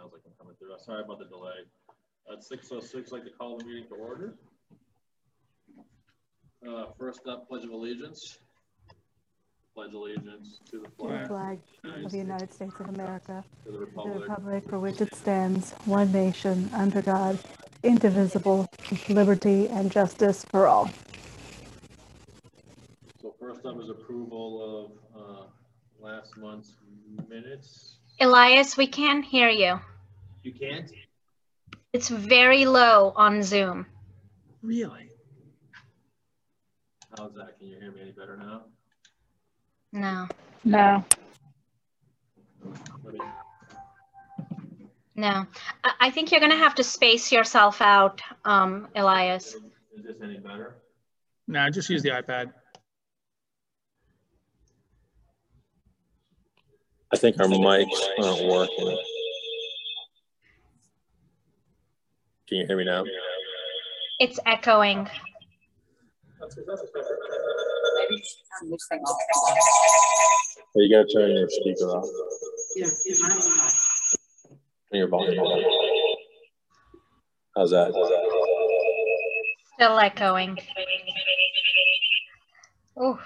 emails that can come through. Sorry about the delay. At 6:06, I'd like to call the meeting to order. First up, Pledge of Allegiance. Pledge allegiance to the flag of the United States of America, to the to the republic republic for which it stands, one nation, under God, indivisible, with liberty and justice for all. So first up is approval of last month's minutes. Elias, we can't hear you. You can't? It's very low on Zoom. Really? How's that? Can you hear me any better now? No. No. No. I think you're going to have to space yourself out, Elias. Is this any better? No, just use the iPad. I think our mics aren't working. Can you hear me now? It's echoing. Well, you gotta turn your speaker off. Turn your volume off. How's that? Still echoing. Oof.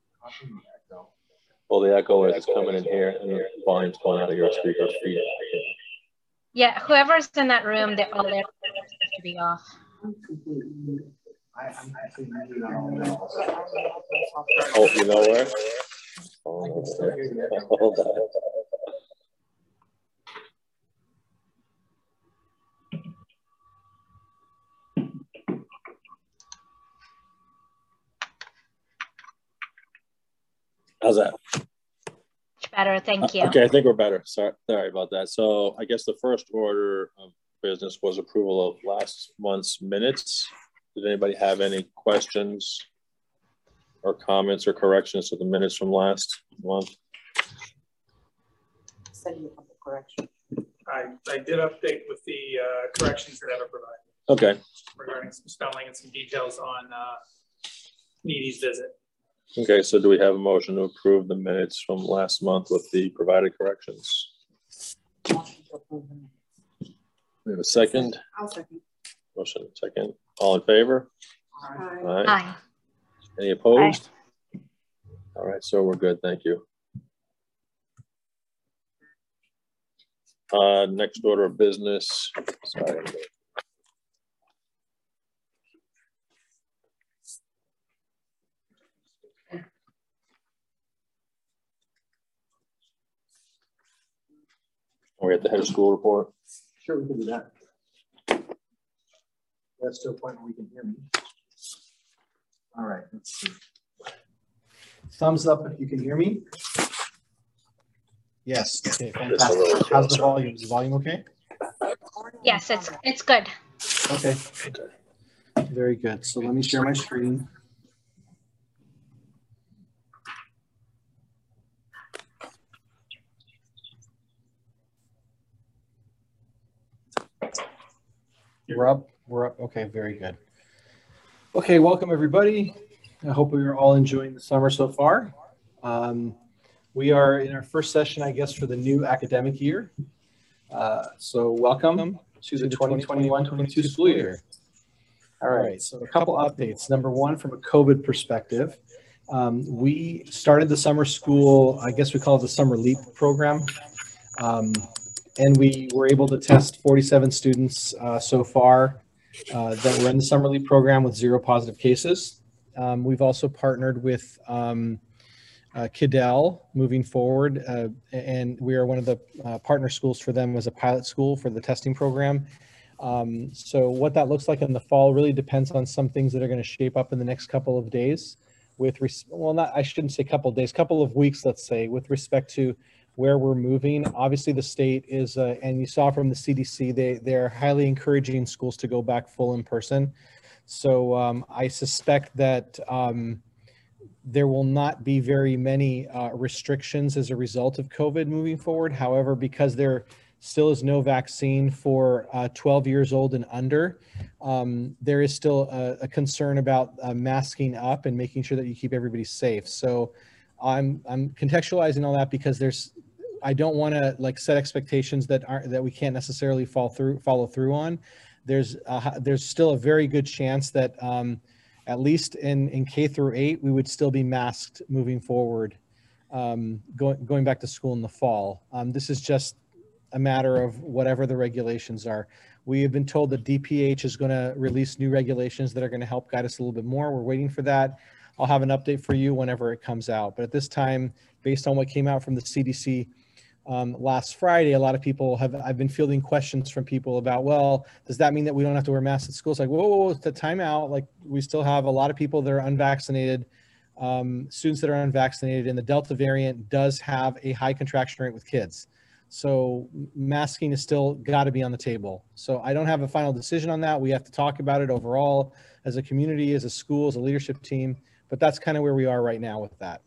Well, the echo is coming in here, and the volume's going out of your speaker feed. Yeah, whoever's in that room, they're all there to be off. Oh, you know where? Oh, hold on. How's that? Much better, thank you. Okay, I think we're better. Sorry about that. So I guess the first order of business was approval of last month's minutes. Did anybody have any questions or comments or corrections to the minutes from last month? Send you a couple corrections. I did update with the corrections that Eva provided. Okay. Regarding some spelling and some details on Needy's visit. Okay, so do we have a motion to approve the minutes from last month with the provided corrections? We have a second? I'll second. Motion second. All in favor? Aye. Aye. Any opposed? Aye. All right, so we're good. Thank you. Next order of business. Sorry. We're at the head of school report. Sure, we can do that. That's to a point where we can hear me. All right, let's see. Thumbs up if you can hear me. Yes, okay, fantastic. How's the volume? Is the volume okay? Yes, it's good. Okay, very good. So let me share my screen. We're up. Okay, very good. Okay, welcome everybody. I hope we are all enjoying the summer so far. We are in our first session, I guess, for the new academic year. So welcome to the 2021-22 school year. All right, so a couple updates. Number one, from a COVID perspective, we started the summer school, I guess we call it the Summer Leap program. And we were able to test 47 students so far that were in the Summer Leap program with 0 positive cases. We've also partnered with Kidell moving forward, and we are one of the partner schools for them as a pilot school for the testing program. So what that looks like in the fall really depends on some things that are going to shape up in the next couple of days I shouldn't say couple of days, couple of weeks, let's say, with respect to where we're moving. Obviously the state is, and you saw from the CDC, they're highly encouraging schools to go back full in person. So I suspect that there will not be very many restrictions as a result of COVID moving forward. However, because there still is no vaccine for 12 years old and under, there is still a concern about masking up and making sure that you keep everybody safe. So I'm contextualizing all that because there's I don't want to like set expectations that we can't necessarily follow through on. There's still a very good chance that at least in K through 8, we would still be masked moving forward, going back to school in the fall. This is just a matter of whatever the regulations are. We have been told that DPH is going to release new regulations that are going to help guide us a little bit more. We're waiting for that. I'll have an update for you whenever it comes out. But at this time, based on what came out from the CDC last Friday, a lot of people I've been fielding questions from people about, well, does that mean that we don't have to wear masks at school? It's like, whoa, it's the time out. Like, we still have a lot of people that are unvaccinated, students that are unvaccinated, and the Delta variant does have a high contraction rate with kids. So masking is still got to be on the table. So I don't have a final decision on that. We have to talk about it overall as a community, as a school, as a leadership team, but that's kind of where we are right now with that.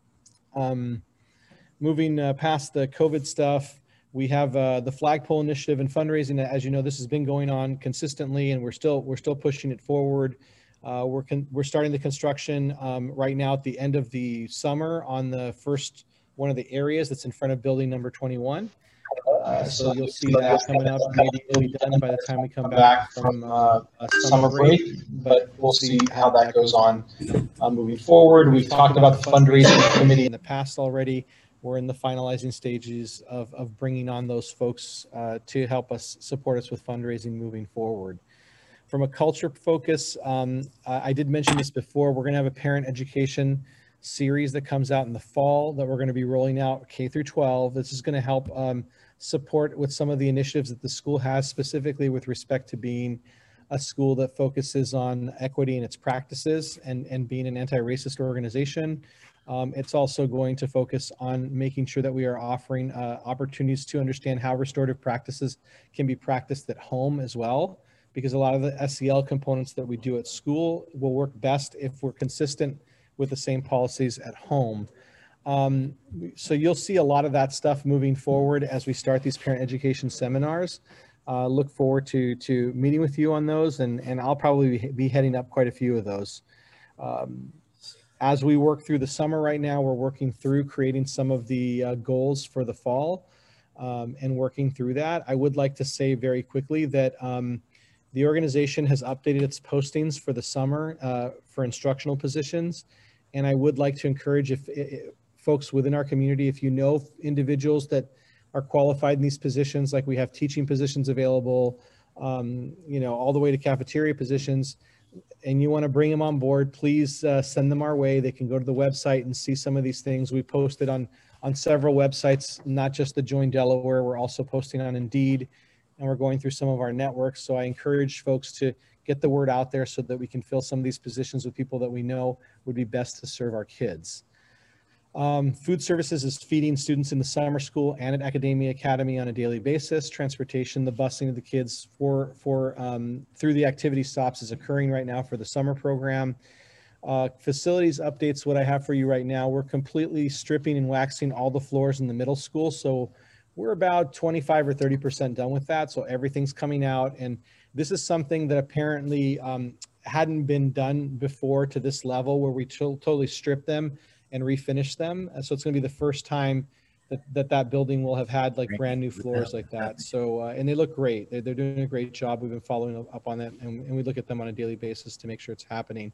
Moving past the COVID stuff, we have the Flagpole Initiative and fundraising. As you know, this has been going on consistently, and we're still pushing it forward. We're starting the construction right now at the end of the summer on the first one of the areas that's in front of building number 21. So you'll see that coming up. Maybe it'll be done by the time we come back from a summer break, but we'll see how that goes on moving forward. We've talked about the fundraising committee in the past already. We're in the finalizing stages of bringing on those folks to help us support us with fundraising moving forward. From a culture focus, I did mention this before, we're going to have a parent education series that comes out in the fall that we're going to be rolling out K through 12. This is going to help support with some of the initiatives that the school has, specifically with respect to being a school that focuses on equity in its practices and being an anti-racist organization. It's also going to focus on making sure that we are offering opportunities to understand how restorative practices can be practiced at home as well, because a lot of the SEL components that we do at school will work best if we're consistent with the same policies at home. So you'll see a lot of that stuff moving forward as we start these parent education seminars. Look forward to meeting with you on those, and I'll probably be heading up quite a few of those. As we work through the summer right now, we're working through creating some of the goals for the fall and working through that. I would like to say very quickly that the organization has updated its postings for the summer for instructional positions. And I would like to encourage if folks within our community, if you know individuals that are qualified in these positions, like we have teaching positions available, you know, all the way to cafeteria positions, and you want to bring them on board, please send them our way. They can go to the website and see some of these things. We posted on several websites, not just the Join Delaware. We're also posting on Indeed, and we're going through some of our networks. So I encourage folks to get the word out there so that we can fill some of these positions with people that we know would be best to serve our kids. Food services is feeding students in the summer school and at Academia Academy on a daily basis. Transportation, the busing of the kids through the activity stops is occurring right now for the summer program. Facilities updates, what I have for you right now, we're completely stripping and waxing all the floors in the middle school. So we're about 25 or 30% done with that. So everything's coming out, and this is something that apparently hadn't been done before to this level, where we totally strip them and refinish them. So it's going to be the first time that building will have had like brand new floors like that. So, and they look great. They're doing a great job. We've been following up on that, and we look at them on a daily basis to make sure it's happening.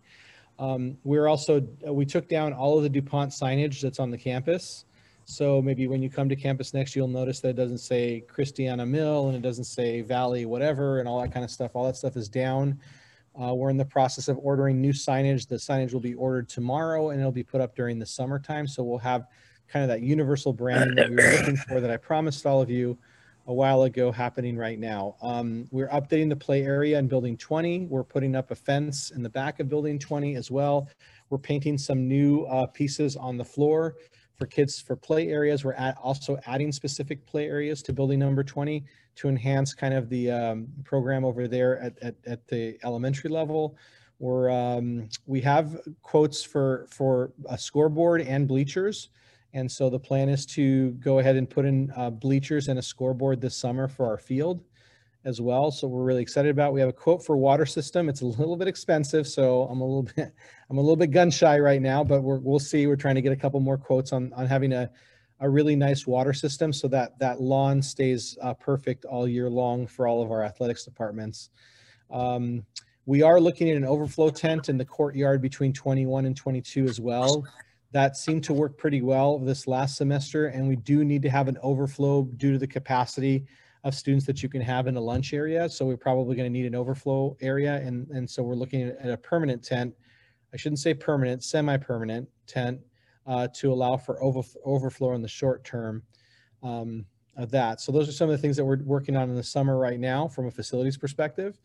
We took down all of the DuPont signage that's on the campus. So maybe when you come to campus next, you'll notice that it doesn't say Christiana Mill and it doesn't say Valley whatever and all that kind of stuff. All that stuff is down. We're in the process of ordering new signage. The signage will be ordered tomorrow, and it'll be put up during the summertime. So we'll have kind of that universal branding that we were looking for, that I promised all of you a while ago, happening right now. We're updating the play area in building 20. We're putting up a fence in the back of building 20 as well. We're painting some new pieces on the floor for kids for play areas. We're also adding specific play areas to building number 20 to enhance kind of the program over there at the elementary level. We have quotes for a scoreboard and bleachers. And so the plan is to go ahead and put in bleachers and a scoreboard this summer for our field as well. So we're really excited about it. We have a quote for water system. It's a little bit expensive, so I'm a little bit gun shy right now, but we'll see. We're trying to get a couple more quotes on having a a really nice water system so that that lawn stays perfect all year long for all of our athletics departments. We are looking at an overflow tent in the courtyard between 21 and 22 as well. That seemed to work pretty well this last semester, and we do need to have an overflow due to the capacity of students that you can have in a lunch area. So we're probably going to need an overflow area, and so we're looking at a permanent tent. I shouldn't say permanent, semi-permanent tent to allow for overflow in the short term of that. So those are some of the things that we're working on in the summer right now from a facilities perspective.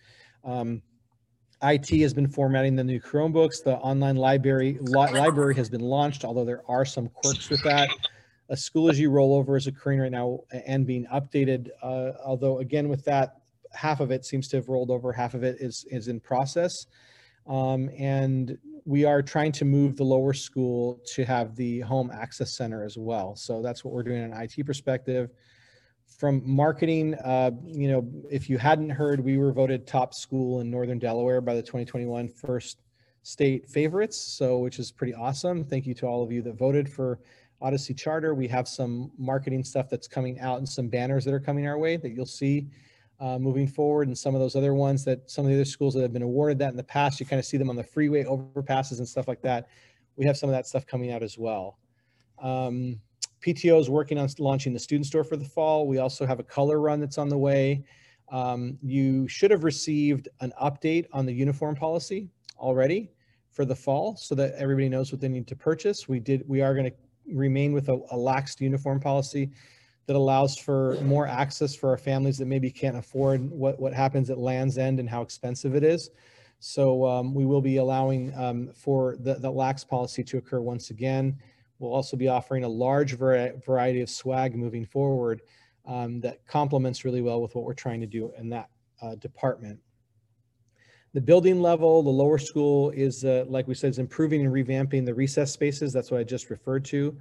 IT has been formatting the new Chromebooks. The online library has been launched, although there are some quirks with that. A School as You rollover is occurring right now and being updated. Although again, with that, half of it seems to have rolled over, half of it is in process. And we are trying to move the lower school to have the home access center as well. So that's what we're doing in an IT perspective. From marketing, you know, if you hadn't heard, we were voted top school in Northern Delaware by the 2021 First State Favorites, so which is pretty awesome. Thank you to all of you that voted for Odyssey Charter. We have some marketing stuff that's coming out and some banners that are coming our way that you'll see moving forward, and some of those other ones that some of the other schools that have been awarded that in the past, you kind of see them on the freeway overpasses and stuff like that. We have some of that stuff coming out as well. PTO is working on launching the student store for the fall. We also have a color run that's on the way. You should have received an update on the uniform policy already for the fall so that everybody knows what they need to purchase. We are going to remain with a laxed uniform policy that allows for more access for our families that maybe can't afford what happens at Land's End and how expensive it is. So we will be allowing for the lax policy to occur once again. We'll also be offering a large variety of swag moving forward that complements really well with what we're trying to do in that department. The building level, the lower school is, like we said, is improving and revamping the recess spaces. That's what I just referred to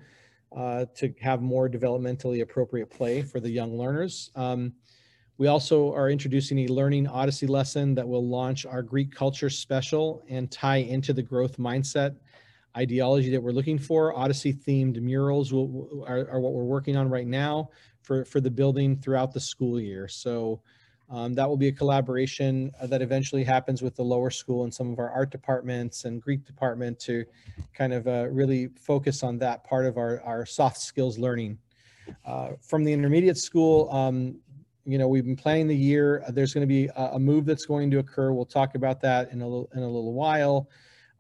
have more developmentally appropriate play for the young learners. We also are introducing a Learning Odyssey lesson that will launch our Greek culture special and tie into the growth mindset ideology that we're looking for. Odyssey themed murals are what we're working on right now for the building throughout the school year. So that will be a collaboration that eventually happens with the lower school and some of our art departments and Greek department to kind of really focus on that part of our soft skills learning. From the intermediate school, you know, we've been planning the year. There's going to be a move that's going to occur. We'll talk about that in a little while.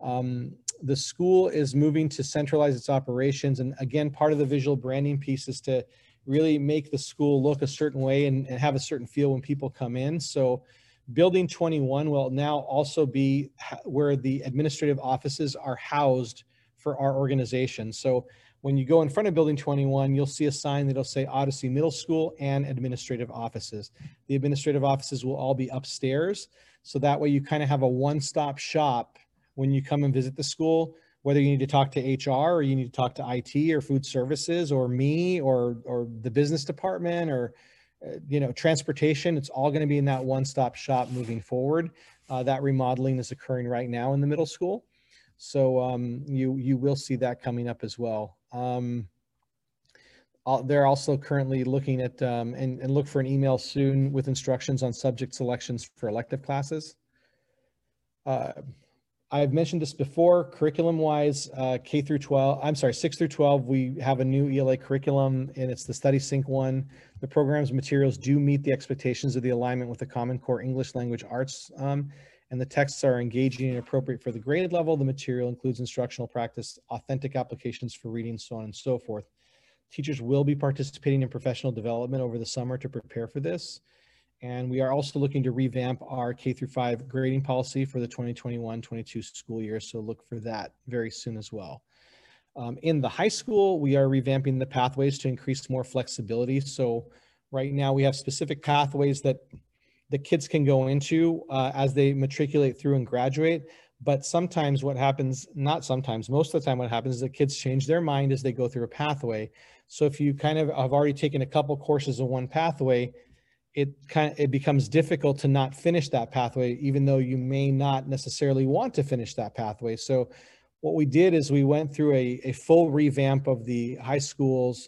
The school is moving to centralize its operations. And again, part of the visual branding piece is to really make the school look a certain way and have a certain feel when people come in. So Building 21 will now also be where the administrative offices are housed for our organization. So when you go in front of Building 21, you'll see a sign that'll say Odyssey Middle School and administrative offices. The administrative offices will all be upstairs. So that way you kind of have a one-stop shop when you come and visit the school, whether you need to talk to HR or you need to talk to IT or food services or me or the business department or you know, transportation. It's all going to be in that one-stop shop moving forward. That remodeling is occurring right now in the middle school. So you will see that coming up as well. They're also currently looking at and look for an email soon with instructions on subject selections for elective classes. I've mentioned this before, curriculum-wise, 6 through 12, we have a new ELA curriculum, and it's the Study Sync one. The program's materials do meet the expectations of the alignment with the Common Core English Language Arts, and the texts are engaging and appropriate for the grade level. The material includes instructional practice, authentic applications for reading, so on and so forth. Teachers will be participating in professional development over the summer to prepare for this. And we are also looking to revamp our K-5 grading policy for the 2021-22 school year. So look for that very soon as well. In the high school, we are revamping the pathways to increase more flexibility. So right now we have specific pathways that the kids can go into as they matriculate through and graduate. But sometimes what happens, not sometimes, most of the time what happens is that kids change their mind as they go through a pathway. So if you kind of have already taken a couple courses in one pathway, it becomes difficult to not finish that pathway, even though you may not necessarily want to finish that pathway. So what we did is we went through a full revamp of the high school's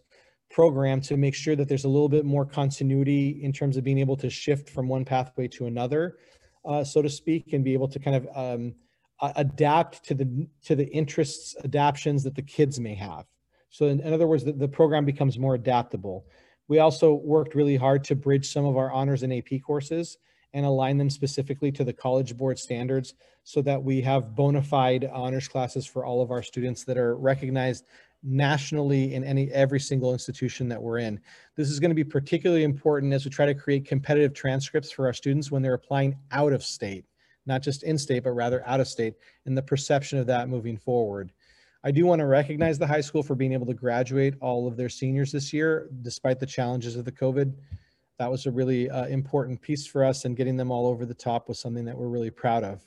program to make sure that there's a little bit more continuity in terms of being able to shift from one pathway to another, so to speak, and be able to kind of adapt to the interests, adaptions that the kids may have. So in other words, the program becomes more adaptable. We also worked really hard to bridge some of our honors and AP courses and align them specifically to the College Board standards so that we have bona fide honors classes for all of our students that are recognized nationally in every single institution that we're in. This is going to be particularly important as we try to create competitive transcripts for our students when they're applying out of state, not just in state, but rather out of state, and the perception of that moving forward. I do want to recognize the high school for being able to graduate all of their seniors this year, despite the challenges of the COVID. That was a really important piece for us, and getting them all over the top was something that we're really proud of.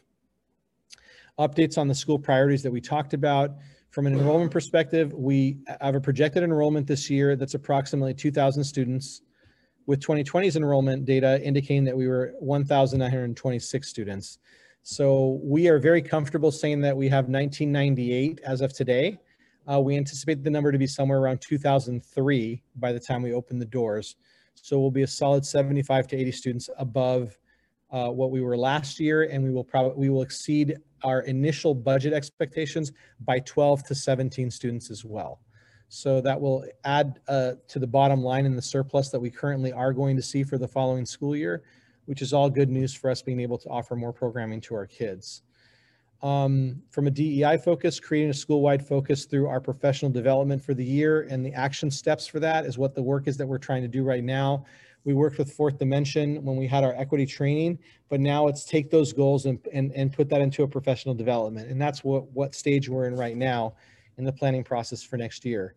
Updates on the school priorities that we talked about. From an enrollment perspective, we have a projected enrollment this year that's approximately 2,000 students, with 2020's enrollment data indicating that we were 1,926 students. So we are very comfortable saying that we have 1998 as of today. We anticipate the number to be somewhere around 2003 by the time we open the doors. So we'll be a solid 75 to 80 students above what we were last year, and we will exceed our initial budget expectations by 12 to 17 students as well. So that will add to the bottom line in the surplus that we currently are going to see for the following school year, which is all good news for us being able to offer more programming to our kids. From a DEI focus, creating a school-wide focus through our professional development for the year, and the action steps for that is what the work is that we're trying to do right now. We worked with Fourth Dimension when we had our equity training, but now it's take those goals and put that into a professional development. And that's what stage we're in right now in the planning process for next year.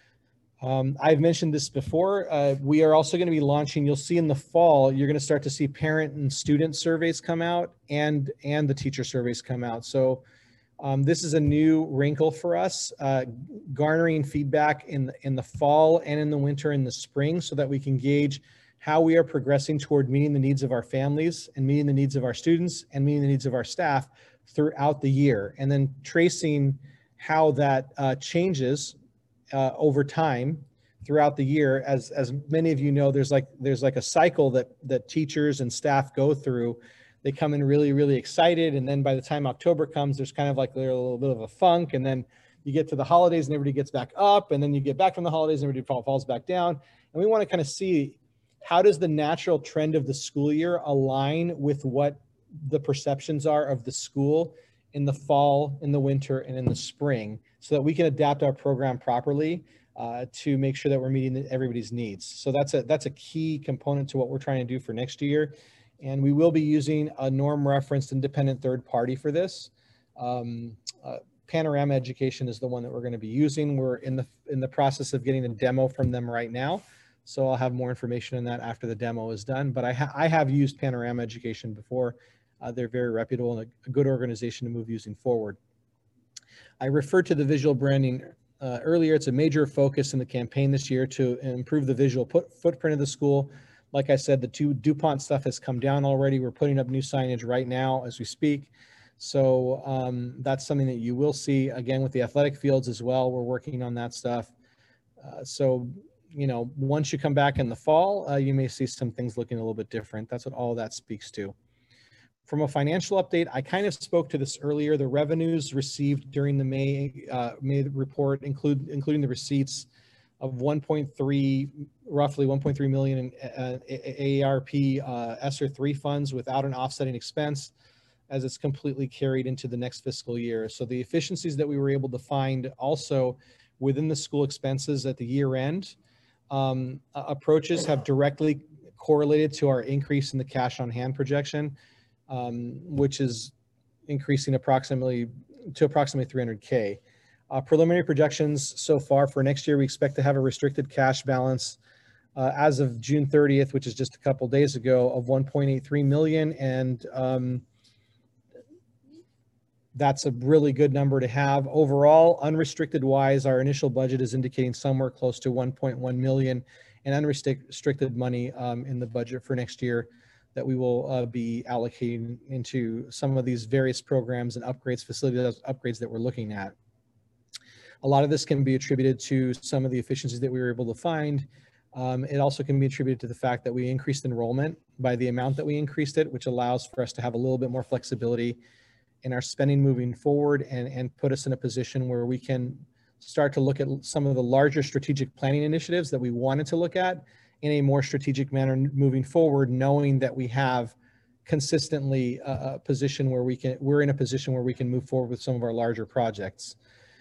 I've mentioned this before. We are also going to be launching, you'll see in the fall, you're going to start to see parent and student surveys come out and the teacher surveys come out. So this is a new wrinkle for us, garnering feedback in the fall and in the winter and the spring so that we can gauge how we are progressing toward meeting the needs of our families and meeting the needs of our students and meeting the needs of our staff throughout the year, and then tracing how that changes over time throughout the year. As many of you know, there's like a cycle that teachers and staff go through. They come in really, really excited, and then by the time October comes, there's kind of like a little bit of a funk, and then you get to the holidays and everybody gets back up, and then you get back from the holidays and everybody falls back down. And we want to kind of see, how does the natural trend of the school year align with what the perceptions are of the school in the fall, in the winter, and in the spring, so that we can adapt our program properly to make sure that we're meeting everybody's needs. So that's a key component to what we're trying to do for next year. And we will be using a norm referenced independent third party for this. Panorama Education is the one that we're going to be using. We're in the process of getting a demo from them right now. So I'll have more information on that after the demo is done. But I have used Panorama Education before. They're very reputable and a good organization to move using forward. I referred to the visual branding earlier. It's a major focus in the campaign this year to improve the visual footprint of the school. Like I said, the DuPont stuff has come down already. We're putting up new signage right now as we speak. So that's something that you will see again with the athletic fields as well. We're working on that stuff. So, you know, once you come back in the fall, you may see some things looking a little bit different. That's what all that speaks to. From a financial update, I kind of spoke to this earlier. The revenues received during the May report, including the receipts of roughly 1.3 million in AARP ESSER 3 funds without an offsetting expense, as it's completely carried into the next fiscal year. So the efficiencies that we were able to find also within the school expenses at the year end, approaches have directly correlated to our increase in the cash on hand projection, which is increasing approximately 300K. Preliminary projections so far for next year, we expect to have a restricted cash balance as of June 30th, which is just a couple days ago, of 1.83 million. And that's a really good number to have. Overall, unrestricted wise, our initial budget is indicating somewhere close to 1.1 million in unrestricted money in the budget for next year that we will be allocating into some of these various programs and upgrades, facility upgrades that we're looking at. A lot of this can be attributed to some of the efficiencies that we were able to find. It also can be attributed to the fact that we increased enrollment by the amount that we increased it, which allows for us to have a little bit more flexibility in our spending moving forward and put us in a position where we can start to look at some of the larger strategic planning initiatives that we wanted to look at in a more strategic manner moving forward, knowing that we have consistently a position where we're in a position where we can move forward with some of our larger projects.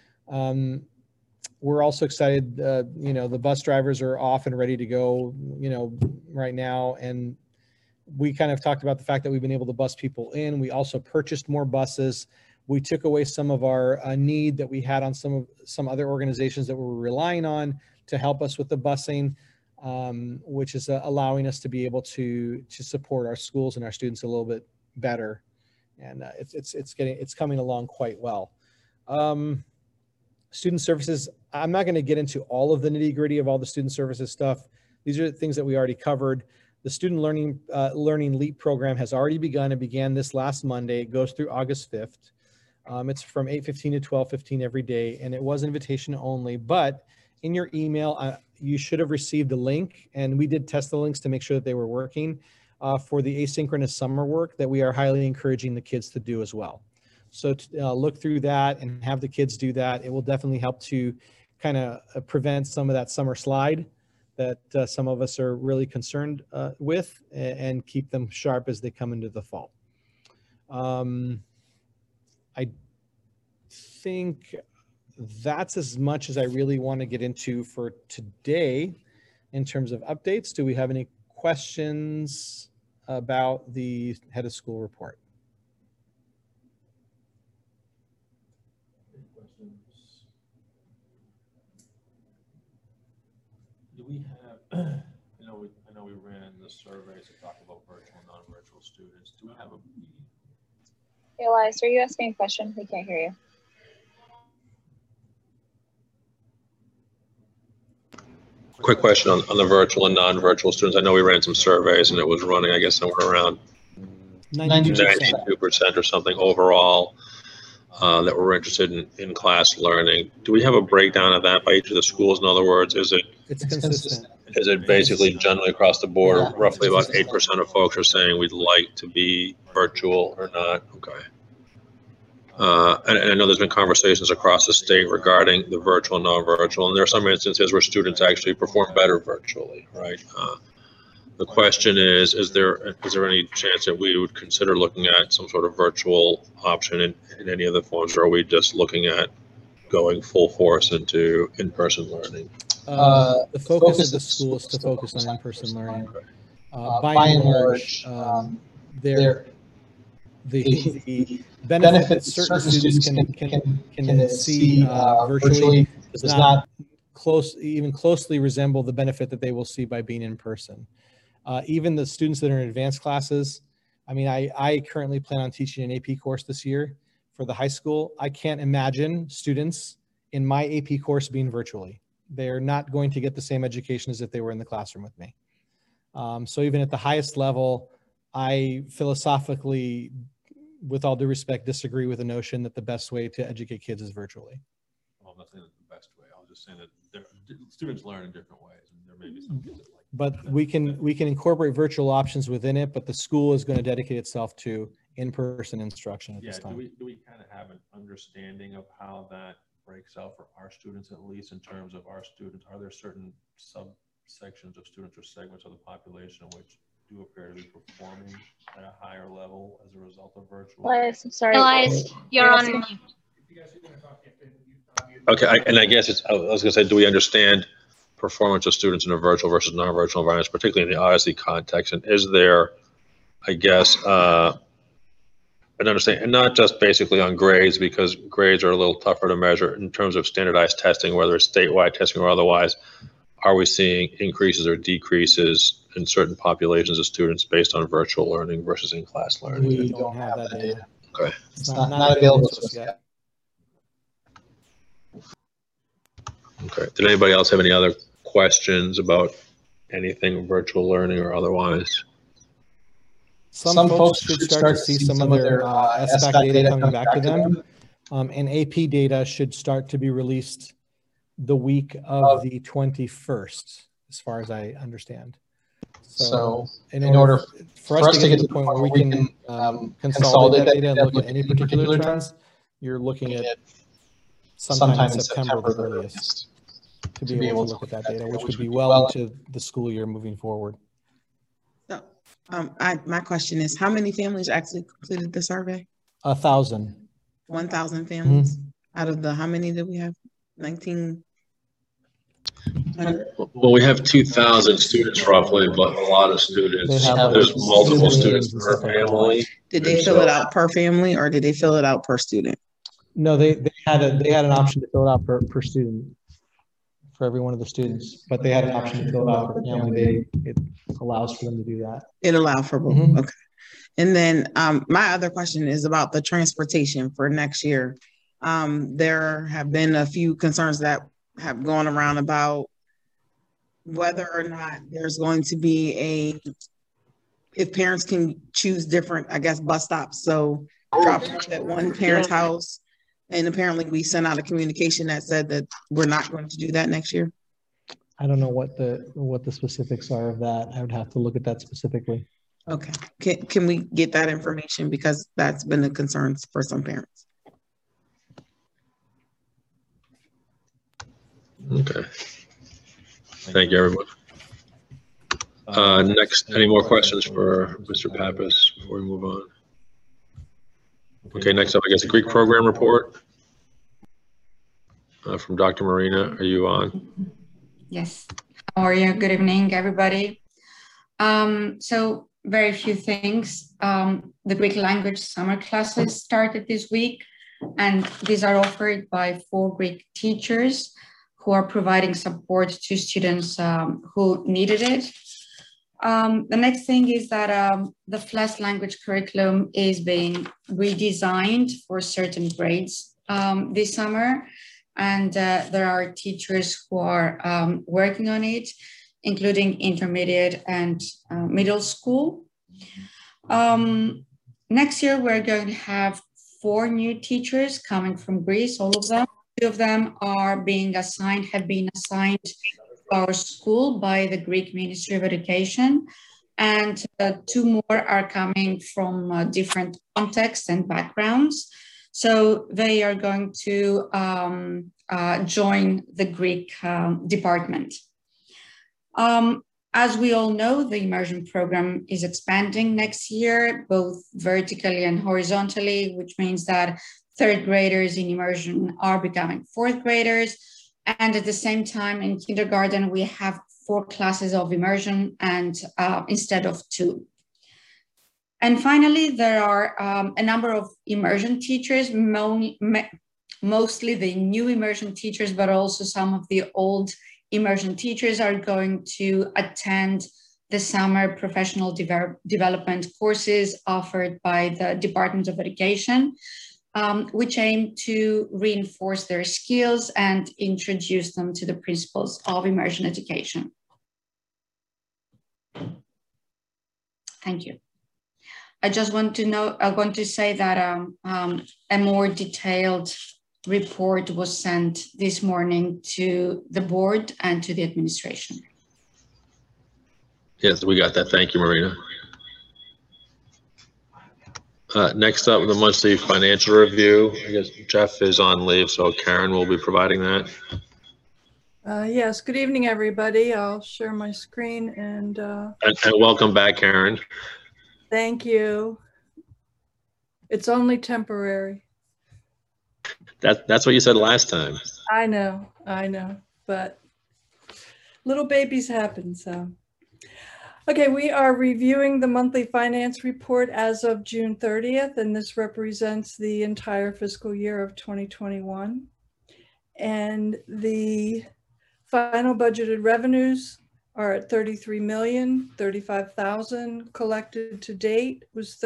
We're also excited, the bus drivers are off and ready to go, right now. And we kind of talked about the fact that we've been able to bus people in. We also purchased more buses. We took away some of our need that we had on some other organizations that we were relying on to help us with the busing, which is allowing us to be able to support our schools and our students a little bit better. And it's coming along quite well. Student services, I'm not going to get into all of the nitty-gritty of all the student services stuff. These are the things that we already covered. The Student Learning Leap program has already begun. It began this last Monday. It goes through August 5th. It's from 8:15 to 12:15 every day, and it was invitation only. But in your email, you should have received a link, and we did test the links to make sure that they were working for the asynchronous summer work that we are highly encouraging the kids to do as well. So look through that and have the kids do that. It will definitely help to kind of prevent some of that summer slide that some of us are really concerned with, and keep them sharp as they come into the fall. I think that's as much as I really want to get into for today in terms of updates. Do we have any questions about the head of school report? Do we have, I know we ran the surveys to talk about virtual and non-virtual students. Do we have a... Hey, Elias, are you asking a question? We can't hear you. Quick question on the virtual and non-virtual students. I know we ran some surveys and it was running, I guess, somewhere around 92% or something overall that were interested in class learning. Do we have a breakdown of that by each of the schools? In other words, is It's consistent. Is it basically generally across the board, yeah, roughly about 8% of folks are saying we'd like to be virtual or not? Okay. And I know there's been conversations across the state regarding the virtual and non-virtual, and there are some instances where students actually perform better virtually, right? The question is there any chance that we would consider looking at some sort of virtual option in any of the forms, or are we just looking at going full force into in-person learning? The focus of the school is to focus on in-person learning. By and large, the benefits certain students can see virtually does not even closely resemble the benefit that they will see by being in person. Even the students that are in advanced classes, I mean, I currently plan on teaching an AP course this year for the high school. I can't imagine students in my AP course being virtually. They're not going to get the same education as if they were in the classroom with me. So even at the highest level, I philosophically, with all due respect, disagree with the notion that the best way to educate kids is virtually. Well, I'm not saying it's the best way. I was just saying that students learn in different ways, and there may be some kids that like. But we can incorporate virtual options within it, but the school is going to dedicate itself to in-person instruction at this time. Do we kind of have an understanding of how that breaks out for our students, at least in terms of our students? Are there certain subsections of students or segments of the population which do appear to be performing at a higher level as a result of virtual? Elias, I'm sorry. Elias, you're on mute. Okay, and I guess I was going to say, do we understand performance of students in a virtual versus non-virtual environments, particularly in the ISD context? And is there, I guess, an understanding, and not just basically on grades, because grades are a little tougher to measure in terms of standardized testing, whether it's statewide testing or otherwise. Are we seeing increases or decreases in certain populations of students based on virtual learning versus in-class learning? We don't have that data. Okay. It's not available to us yet. Okay. Did anybody else have any other questions about anything virtual learning or otherwise? Some folks should start to see some of their SBAC data coming back to them. And AP data should start to be released the week of the 21st, as far as I understand. So in order for us to get to the point where we can consolidate that data and look at any particular trends, you're looking at sometime in September the earliest to be able to look at that data, which would be well into the school year moving forward. So, my question is, how many families actually completed the survey? 1,000. 1,000 families out of the, how many did we have? 19. Well, we have 2,000 students roughly, but a lot of students, there's multiple students per family. Did they fill it out per family or did they fill it out per student? No, they had an option to fill it out per student for every one of the students, but they had an option to fill it out per family. It allows for them to do that. It allowed for both. Okay. And then my other question is about the transportation for next year. There have been a few concerns that have gone around about whether or not there's going to be if parents can choose different, I guess, bus stops. So drop off at one parent's house. And apparently we sent out a communication that said that we're not going to do that next year. I don't know what the specifics are of that. I would have to look at that specifically. Okay. Can we get that information? Because that's been a concern for some parents. Okay. Thank you, everyone. Next, any more questions for Mr. Pappas before we move on? Okay, next up, I guess, the Greek program report from Dr. Marina. Are you on? Yes. How are you? Good evening, everybody. So very few things. The Greek language summer classes started this week, and these are offered by 4 Greek teachers who are providing support to students who needed it. The next thing is that the FLES language curriculum is being redesigned for certain grades this summer. And there are teachers who are working on it, including intermediate and middle school. Next year, we're going to have 4 new teachers coming from Greece, all of them. 2 of them have been assigned to our school by the Greek Ministry of Education. And 2 more are coming from different contexts and backgrounds. So they are going to join the Greek department. As we all know, the immersion program is expanding next year, both vertically and horizontally, which means that 3rd graders in immersion are becoming 4th graders. And at the same time, in kindergarten, we have 4 classes of immersion and instead of 2. And finally, there are a number of immersion teachers, mostly the new immersion teachers, but also some of the old immersion teachers are going to attend the summer professional development courses offered by the Department of Education, which aim to reinforce their skills and introduce them to the principles of immersion education. Thank you. I just want to say that a more detailed report was sent this morning to the board and to the administration. Yes, we got that. Thank you, Marina. Next up, the monthly financial review. I guess Jeff is on leave, so Karen will be providing that. Yes, good evening, everybody. I'll share my screen and welcome back, Karen. Thank you. It's only temporary. That's what you said last time. I know, but little babies happen, so. Okay, we are reviewing the monthly finance report as of June 30th, and this represents the entire fiscal year of 2021. And the final budgeted revenues are at $33,035,000. Collected to date was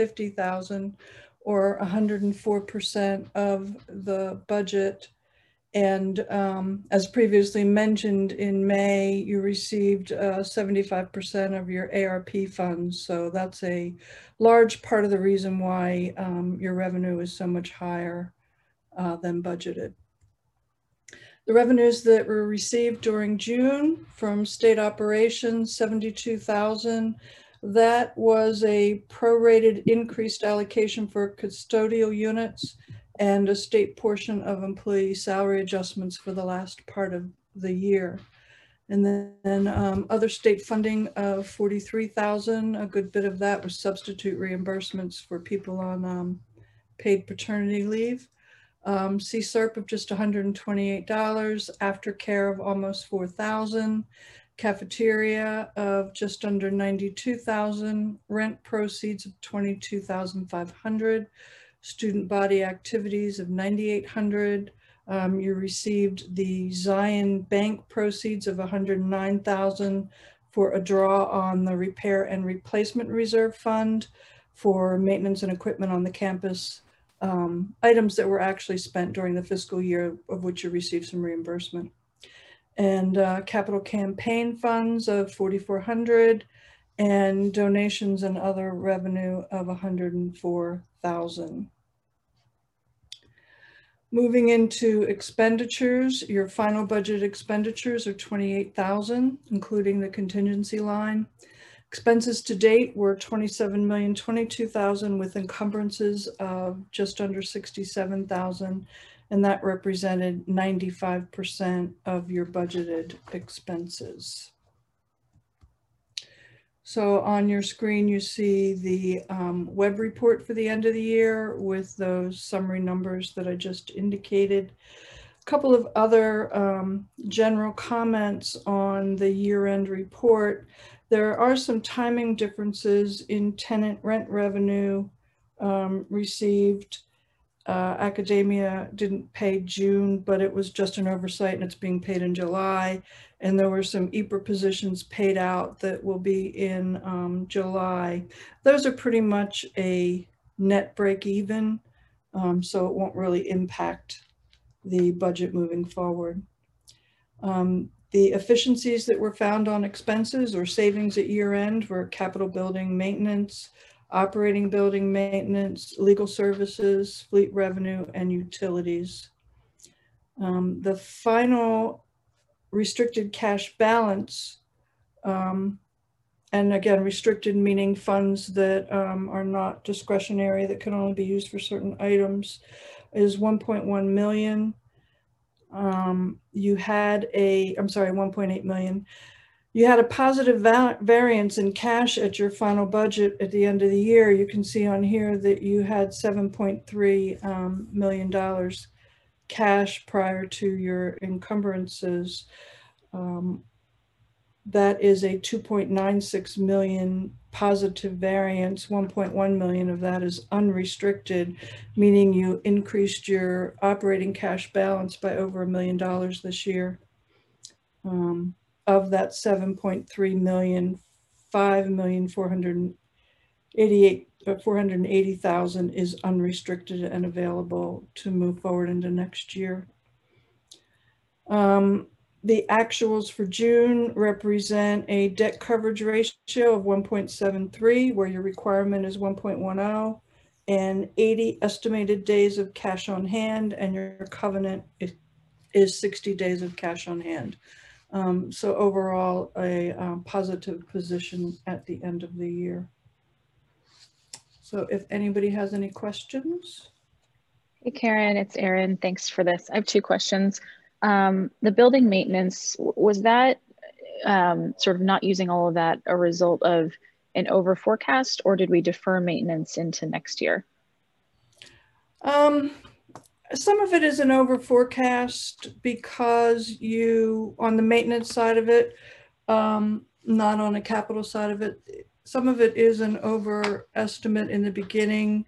$34,350,000, or 104% of the budget And as previously mentioned, in May, you received 75% of your ARP funds. So that's a large part of the reason why your revenue is so much higher than budgeted. The revenues that were received during June from state operations, 72,000. That was a prorated increased allocation for custodial units and a state portion of employee salary adjustments for the last part of the year. And then other state funding of 43,000, a good bit of that was substitute reimbursements for people on paid paternity leave. CSRP of just $128, aftercare of almost 4,000, cafeteria of just under 92,000, rent proceeds of 22,500, student body activities of 9,800. You received the Zion Bank proceeds of 109,000 for a draw on the repair and replacement reserve fund for maintenance and equipment on the campus. Items that were actually spent during the fiscal year, of which you received some reimbursement. And capital campaign funds of 4,400 and donations and other revenue of 104,000. Moving into expenditures, your final budget expenditures are 28,000, including the contingency line. Expenses to date were 27,022,000 with encumbrances of just under 67,000, and that represented 95% of your budgeted expenses. So on your screen, you see the web report for the end of the year with those summary numbers that I just indicated. A couple of other general comments on the year-end report. There are some timing differences in tenant rent revenue received. Academia didn't pay June, but it was just an oversight and it's being paid in July. And there were some EPR positions paid out that will be in July. Those are pretty much a net break even, so it won't really impact the budget moving forward. The efficiencies that were found on expenses or savings at year end were capital building maintenance, operating building maintenance, legal services, fleet revenue, and utilities. The final restricted cash balance, and again, restricted meaning funds that are not discretionary, that can only be used for certain items, is 1.1 million. You had a, I'm sorry, 1.8 million. You had a positive variance in cash at your final budget at the end of the year. You can see on here that you had $7.3 million cash prior to your encumbrances. That is a 2.96 million positive variance. 1.1 million of that is unrestricted, meaning you increased your operating cash balance by over $1 million this year. Of that 7.3 million, 5,480,000 is unrestricted and available to move forward into next year. The actuals for June represent a debt coverage ratio of 1.73, where your requirement is 1.10, and 80 estimated days of cash on hand, and your covenant is 60 days of cash on hand. So overall, a positive position at the end of the year. So if anybody has any questions. Hey, Karen, it's Erin. Thanks for this. I have two questions. The building maintenance, was that sort of not using all of that a result of an over forecast, or did we defer maintenance into next year? Some of it is an over forecast because you, on the maintenance side of it, not on the capital side of it, some of it is an overestimate in the beginning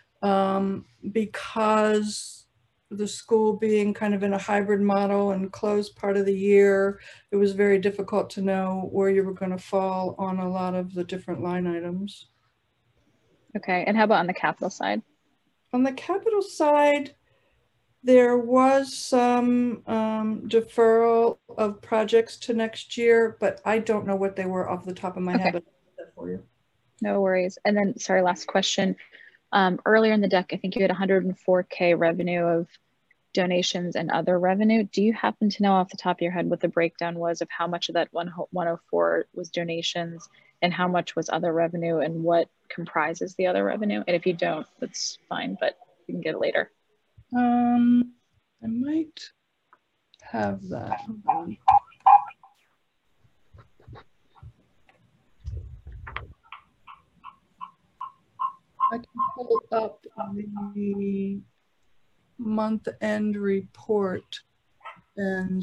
because the school being kind of in a hybrid model and closed part of the year, it was very difficult to know where you were going to fall on a lot of the different line items. Okay, and how about on the capital side? On the capital side, There was some deferral of projects to next year, but I don't know what they were off the top of my head. Okay. But I'll get that for you. No worries. And then, sorry, last question. Earlier in the deck, I think you had 104K revenue of donations and other revenue. Do you happen to know off the top of your head what the breakdown was of how much of that 104 was donations and how much was other revenue and what comprises the other revenue? And if you don't, that's fine, but you can get it later. I might have that. Hold on. I can pull up the month-end report, and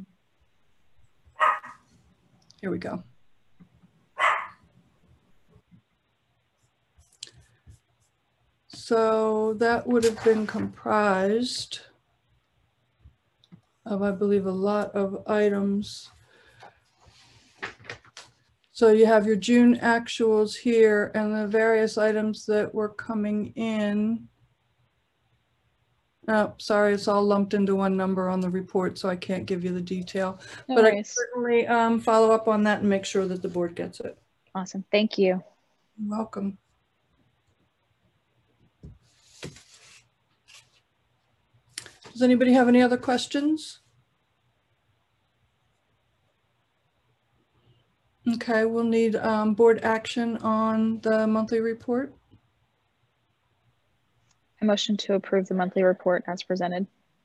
here we go. So that would have been comprised of, I believe, a lot of items. So you have your June actuals here and the various items that were coming in. Oh, sorry, it's all lumped into one number on the report, so I can't give you the detail. No but worries. I can certainly follow up on that and make sure that the board gets it. Awesome. Thank you. You're welcome. Does anybody have any other questions? Okay, we'll need board action on the monthly report. A motion to approve the monthly report as presented.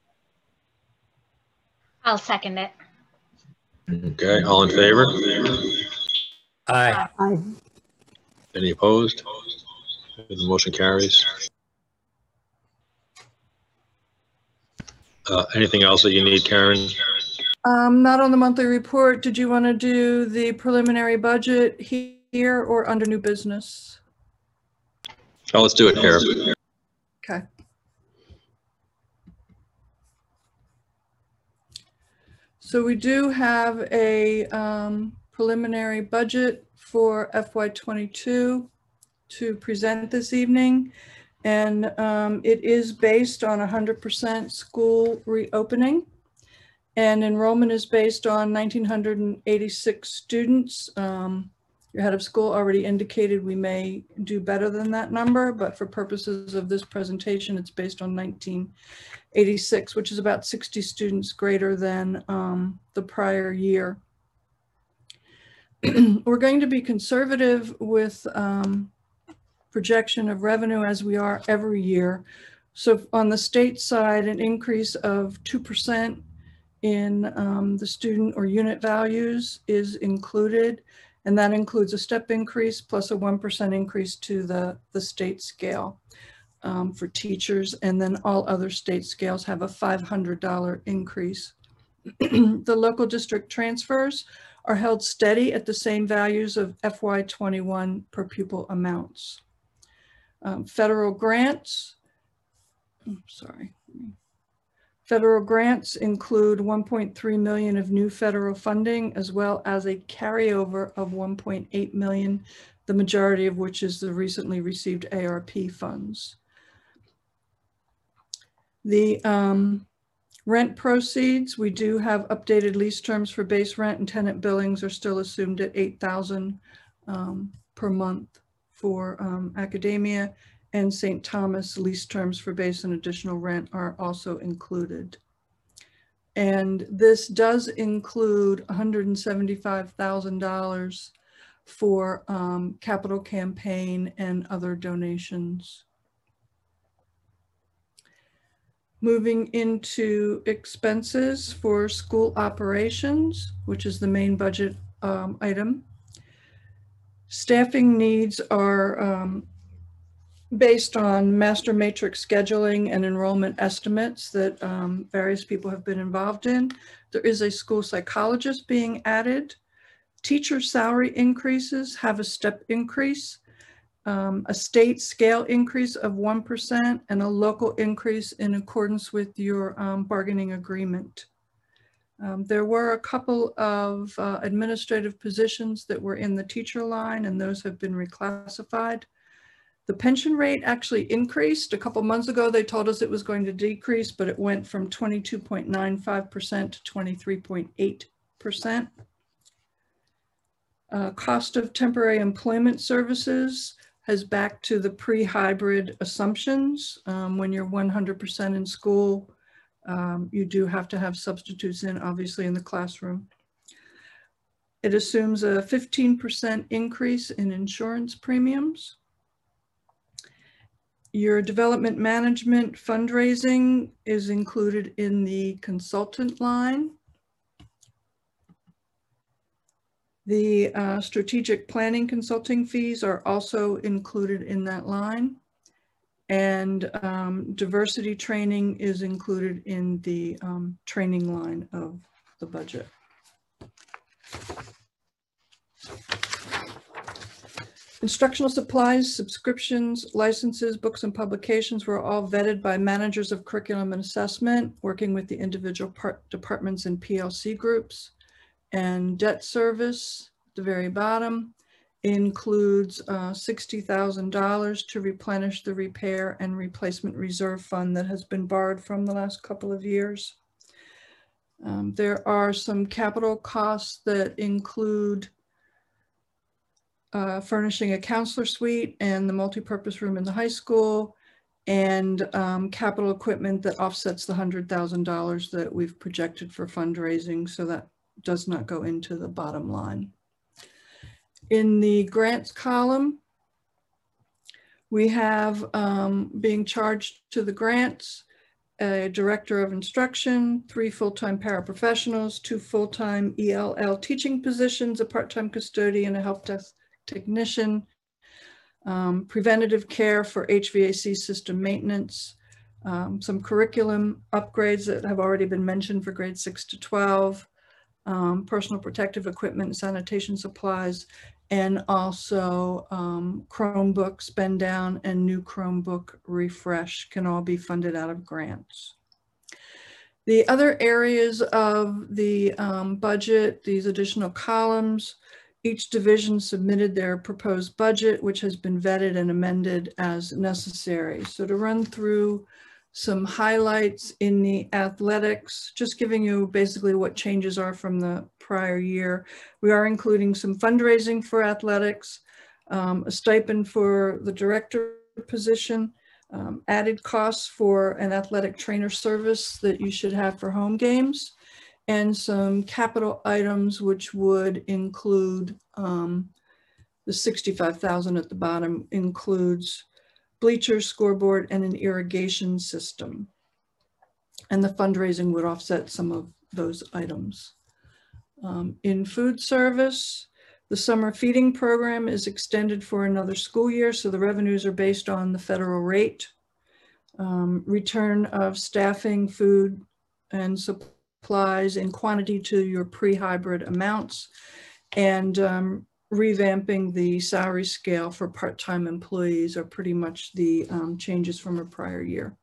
I'll second it. Okay, all in favor? Aye. Aye. Any opposed? The motion carries. Anything else that you need, Karen? Not on the monthly report. Did you want to do the preliminary budget here or under new business? Oh, let's do it here. Okay. So we do have a preliminary budget for FY22 to present this evening. And it is based on 100% school reopening. And enrollment is based on 1,986 students. Your head of school already indicated we may do better than that number, but for purposes of this presentation, it's based on 1,986, which is about 60 students greater than the prior year. We're going to be conservative with projection of revenue as we are every year. So on the state side, an increase of 2% in the student or unit values is included, and that includes a step increase plus a 1% increase to the state scale for teachers, and then all other state scales have a $500 increase. The local district transfers are held steady at the same values of FY21 per pupil amounts. Federal grants, Federal grants include 1.3 million of new federal funding, as well as a carryover of 1.8 million, the majority of which is the recently received ARP funds. The rent proceeds, we do have updated lease terms for base rent, and tenant billings are still assumed at $8,000 per month for academia. And St. Thomas lease terms for base and additional rent are also included. And this does include $175,000 for capital campaign and other donations. Moving into expenses for school operations, which is the main budget item. Staffing needs are based on master matrix scheduling and enrollment estimates that various people have been involved in. There is a school psychologist being added. Teacher salary increases have a step increase, a state scale increase of 1%, and a local increase in accordance with your bargaining agreement. There were a couple of administrative positions that were in the teacher line, and those have been reclassified. The pension rate actually increased. A couple months ago, they told us it was going to decrease, but it went from 22.95% to 23.8%. Cost of temporary employment services has back to the pre-hybrid assumptions. When you're 100% in school, you do have to have substitutes in, obviously, in the classroom. It assumes a 15% increase in insurance premiums. Your development management fundraising is included in the consultant line. The strategic planning consulting fees are also included in that line. And diversity training is included in the training line of the budget. Instructional supplies, subscriptions, licenses, books, and publications were all vetted by managers of curriculum and assessment, working with the individual departments and PLC groups. And debt service, at the very bottom, includes $60,000 to replenish the repair and replacement reserve fund that has been borrowed from the last couple of years. There are some capital costs that include furnishing a counselor suite and the multipurpose room in the high school, and capital equipment that offsets the $100,000 that we've projected for fundraising, so that does not go into the bottom line. In the grants column, we have being charged to the grants, a director of instruction, 3 full-time paraprofessionals, 2 full-time ELL teaching positions, a part-time custodian, a help desk technician, preventative care for HVAC system maintenance, some curriculum upgrades that have already been mentioned for grades 6 to 12, personal protective equipment and sanitation supplies, and also Chromebook spend down and new Chromebook refresh can all be funded out of grants. The other areas of the budget, these additional columns, each division submitted their proposed budget, which has been vetted and amended as necessary. So to run through some highlights in the athletics, just giving you basically what changes are from the prior year. We are including some fundraising for athletics, a stipend for the director position, added costs for an athletic trainer service that you should have for home games, and some capital items which would include the $65,000 at the bottom includes bleachers, scoreboard, and an irrigation system. And the fundraising would offset some of those items. In food service, the summer feeding program is extended for another school year, so the revenues are based on the federal rate. Return of staffing, food, and supplies in quantity to your pre-hybrid amounts, and revamping the salary scale for part-time employees are pretty much the changes from a prior year.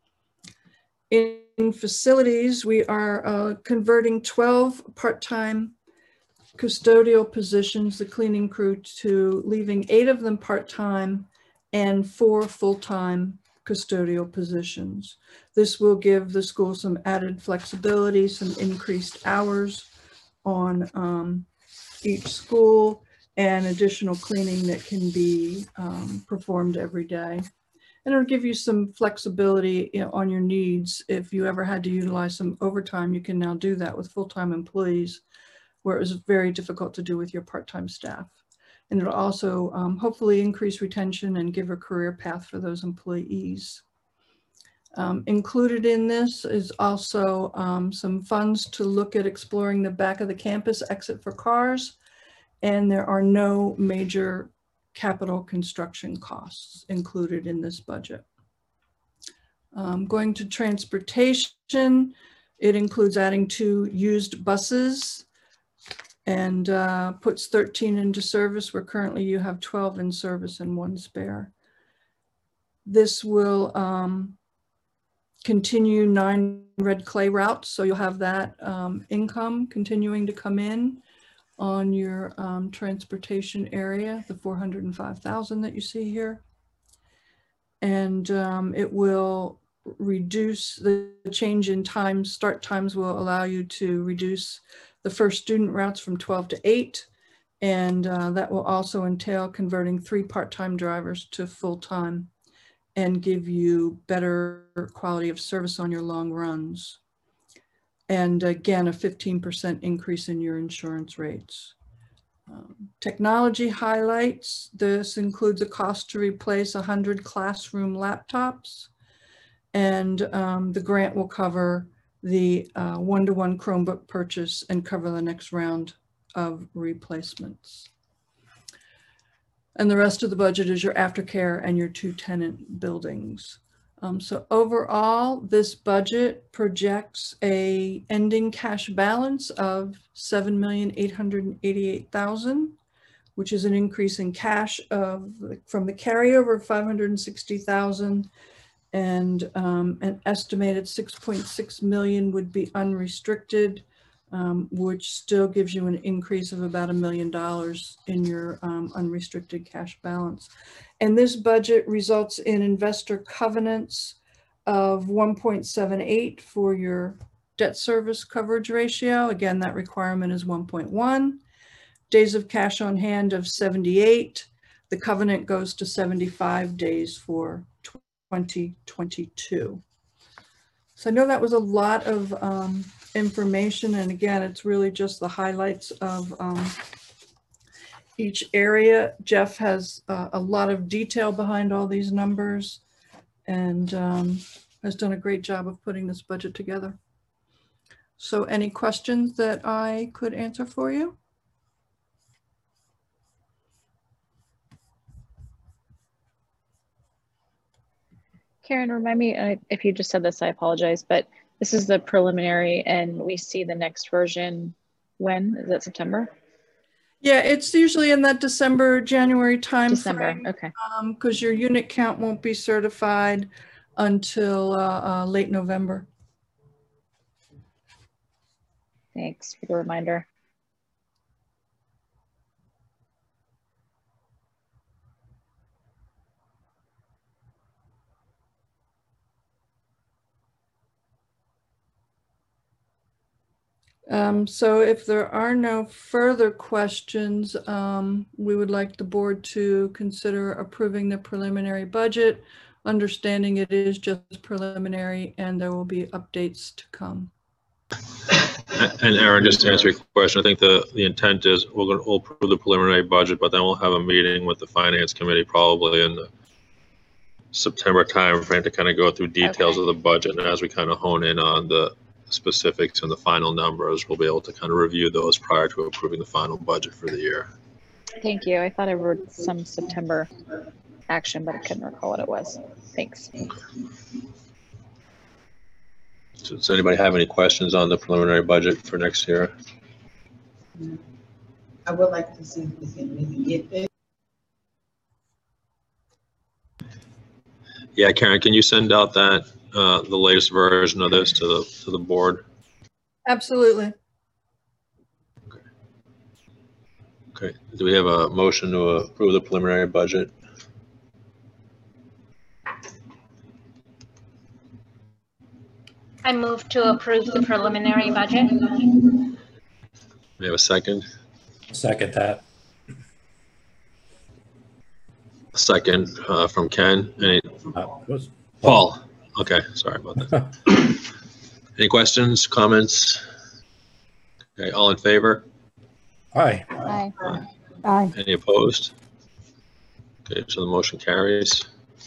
In facilities, we are converting 12 part-time custodial positions, the cleaning crew, to leaving 8 of them part-time and 4 full-time custodial positions. This will give the school some added flexibility, some increased hours on each school, and additional cleaning that can be performed every day. And it'll give you some flexibility on your needs. If you ever had to utilize some overtime, you can now do that with full-time employees, where it was very difficult to do with your part-time staff. And it'll also hopefully increase retention and give a career path for those employees. Included in this is also some funds to look at exploring the back of the campus exit for cars. And there are no major capital construction costs included in this budget. Going to transportation, it includes adding 2 used buses and puts 13 into service, where currently you have 12 in service and 1 spare. This will continue 9 red clay routes, so you'll have that income continuing to come in on your transportation area, the $405,000 that you see here. and it will reduce the change in time. Start times will allow you to reduce the first student routes from 12 to 8. And that will also entail converting 3 part-time drivers to full-time and give you better quality of service on your long runs. And again, a 15% increase in your insurance rates. Technology highlights. This includes a cost to replace 100 classroom laptops. And the grant will cover the one-to-one Chromebook purchase and cover the next round of replacements. And the rest of the budget is your aftercare and your 2 tenant buildings. So overall, this budget projects a ending cash balance of $7,888,000, which is an increase in cash from the carryover of $560,000, and an estimated $6.6 million would be unrestricted, which still gives you an increase of about $1 million in your unrestricted cash balance. And this budget results in investor covenants of 1.78 for your debt service coverage ratio. Again, that requirement is 1.1. Days of cash on hand of 78. The covenant goes to 75 days for 2022. So I know that was a lot of information, and again, it's really just the highlights of each area. Jeff has a lot of detail behind all these numbers, and has done a great job of putting this budget together. So any questions that I could answer for you? Karen, remind me, if you just said this, I apologize, but this is the preliminary and we see the next version when? Is that September? Yeah, it's usually in that December, January time December, frame, okay. Because your unit count won't be certified until late November. Thanks for the reminder. So if there are no further questions, we would like the board to consider approving the preliminary budget, understanding it is just preliminary and there will be updates to come. And Aaron, just to answer your question, I think the intent is we'll approve the preliminary budget, but then we'll have a meeting with the finance committee probably in the September timeframe to kind of go through details of the budget. And as we kind of hone in on the specifics and the final numbers, we'll be able to kind of review those prior to approving the final budget for the year. Thank you. I thought I wrote some September action, but I couldn't recall what it was. Thanks. Okay. So does anybody have any questions on the preliminary budget for next year? I would like to see if we can maybe get this. Yeah, Karen, can you send out that the latest version of this to the board? Absolutely. Okay. Do we have a motion to approve the preliminary budget? I move to approve the preliminary budget. We have a second? Second that. A second from Ken. Any? Was Paul. Okay, sorry about that. Any questions, comments? Okay, all in favor? Aye. Aye. Aye. Any opposed? Okay, so the motion carries.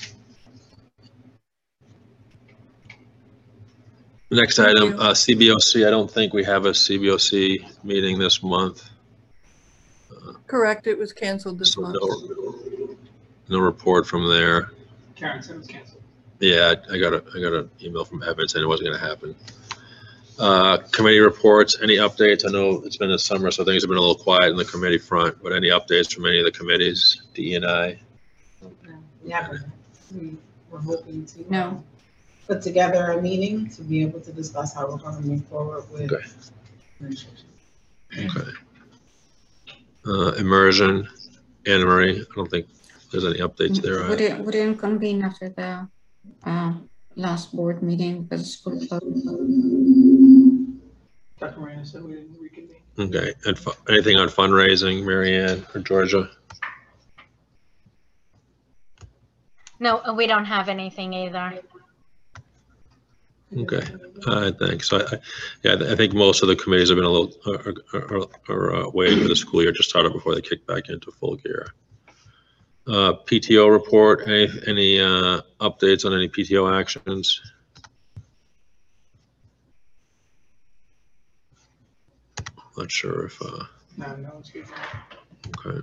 The next item, CBOC. I don't think we have a CBOC meeting this month. Correct, it was canceled this So month. no report from there. Karen said it was canceled. Yeah, I got an email from Evan saying it wasn't going to happen. Committee reports, any updates? I know it's been the summer, so things have been a little quiet in the committee front, but any updates from any of the committees, DE&I? Yeah, we were hoping to No. put together a meeting to be able to discuss how we're going to move forward with administration. Okay. Immersion, Anna Marie, I don't think there's any updates there. We didn't convene after the last board meeting because the school closed. Dr. Moreno said we didn't reconvene. Okay, and anything on fundraising, Marianne or Georgia? No, we don't have anything either. Okay, thanks. So I think most of the committees have been a little waiting for the school year to start up before they kick back into full gear. PTO report, any updates on any PTO actions? Not sure if, No, excuse me. okay.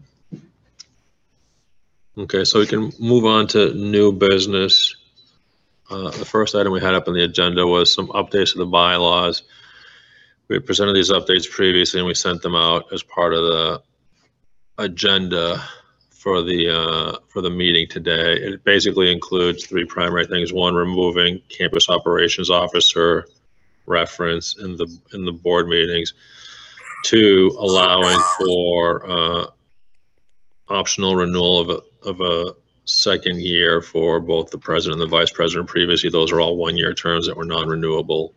Okay, so we can move on to new business. The first item we had up on the agenda was some updates to the bylaws. We had presented these updates previously and we sent them out as part of the agenda for the meeting today. It basically includes three primary things. One, removing campus operations officer reference in the board meetings. Two, allowing for optional renewal of a second year for both the president and the vice president. Previously, those are all one-year terms that were non-renewable.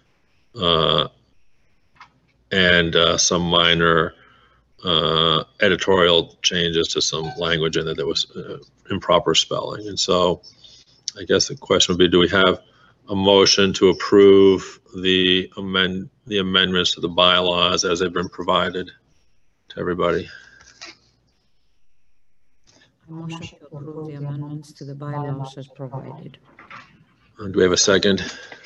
And some minor editorial changes to some language in it that was improper spelling. And so I guess the question would be, do we have a motion to approve the amendments to the bylaws as they've been provided to everybody? A motion to approve the amendments to the bylaws as provided. Do we have a second?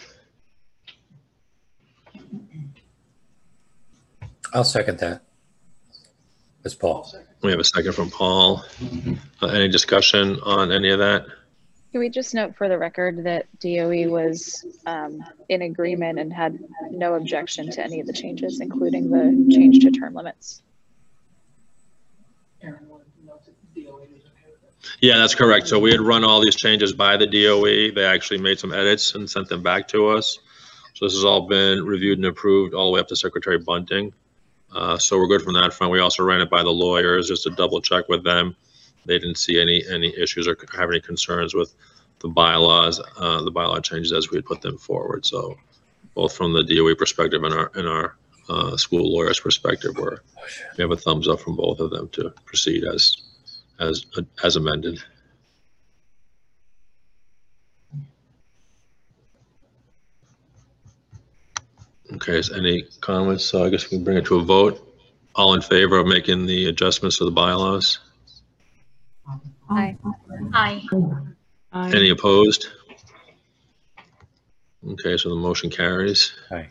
I'll second that. It's Paul. We have a second from Paul. Any discussion on any of that? Can we just note for the record that DOE was in agreement and had no objection to any of the changes, including the change to term limits? Aaron wanted to know that DOE was okay with it. Yeah, that's correct. So we had run all these changes by the DOE. They actually made some edits and sent them back to us. So this has all been reviewed and approved all the way up to Secretary Bunting. So we're good from that front. We also ran it by the lawyers just to double check with them. They didn't see any issues or have any concerns with the bylaws, the bylaw changes as we had put them forward. So both from the DOE perspective and our school lawyers perspective, we have a thumbs up from both of them to proceed as amended. Okay, so any comments? So I guess we can bring it to a vote. All in favor of making the adjustments to the bylaws? Aye. Aye. Any opposed? Okay, so the motion carries. Aye.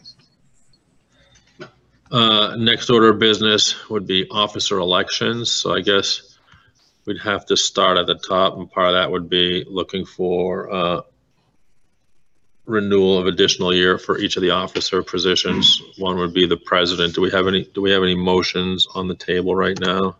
Next order of business would be officer elections. So I guess we'd have to start at the top, and part of that would be looking for renewal of additional year for each of the officer positions. One would be the president. Do we have any motions on the table right now?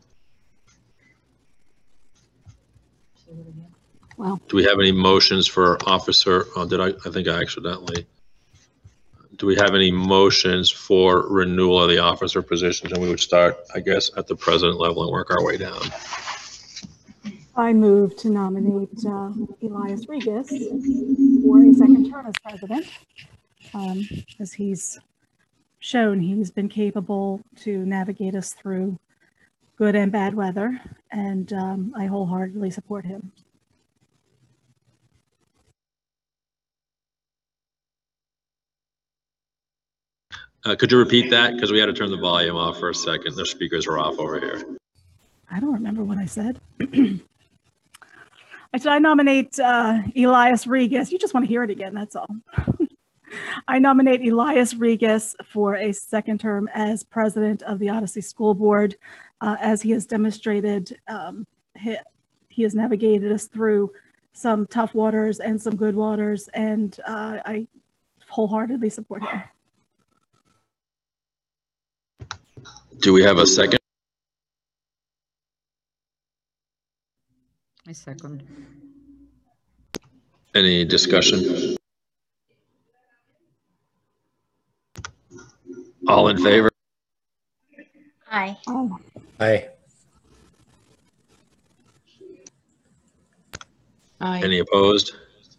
Well, Do we have any motions for officer? Oh, I think I accidentally. Do we have any motions for renewal of the officer positions? And we would start, I guess, at the president level and work our way down. I move to nominate Elias Regas for a second term as president. As he's shown, he's been capable to navigate us through good and bad weather, and I wholeheartedly support him. Could you repeat that? Because we had to turn the volume off for a second. The speakers were off over here. I don't remember what I said. I said I nominate Elias Regas. You just want to hear it again, that's all. I nominate Elias Regas for a second term as president of the Odyssey School Board. As he has demonstrated, he has navigated us through some tough waters and some good waters, and I wholeheartedly support him. Do we have a second? I second. Any discussion? All in favor? Aye. Oh, Aye. Aye. Any opposed?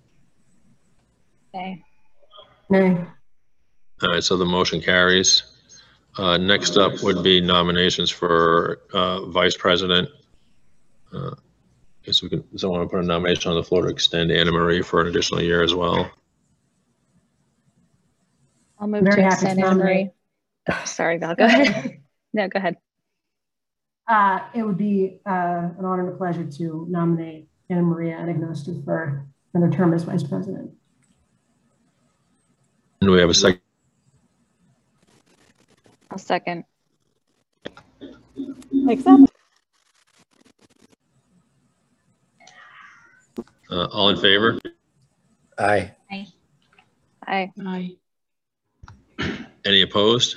Nay. Nay. All right, so the motion carries. Next up would be nominations for vice president. Guess we can, someone want to put a nomination on the floor to extend Anna Marie for an additional year as well. I'll move Very to happy to extend Anna Marie. nominate. Oh, sorry, Val, go ahead. No, go ahead. It would be an honor and a pleasure to nominate Anna Maria Anagnostou for another term as vice president. And we have a second. I'll second. Accept. All in favor? Aye. Aye. Aye. Any opposed?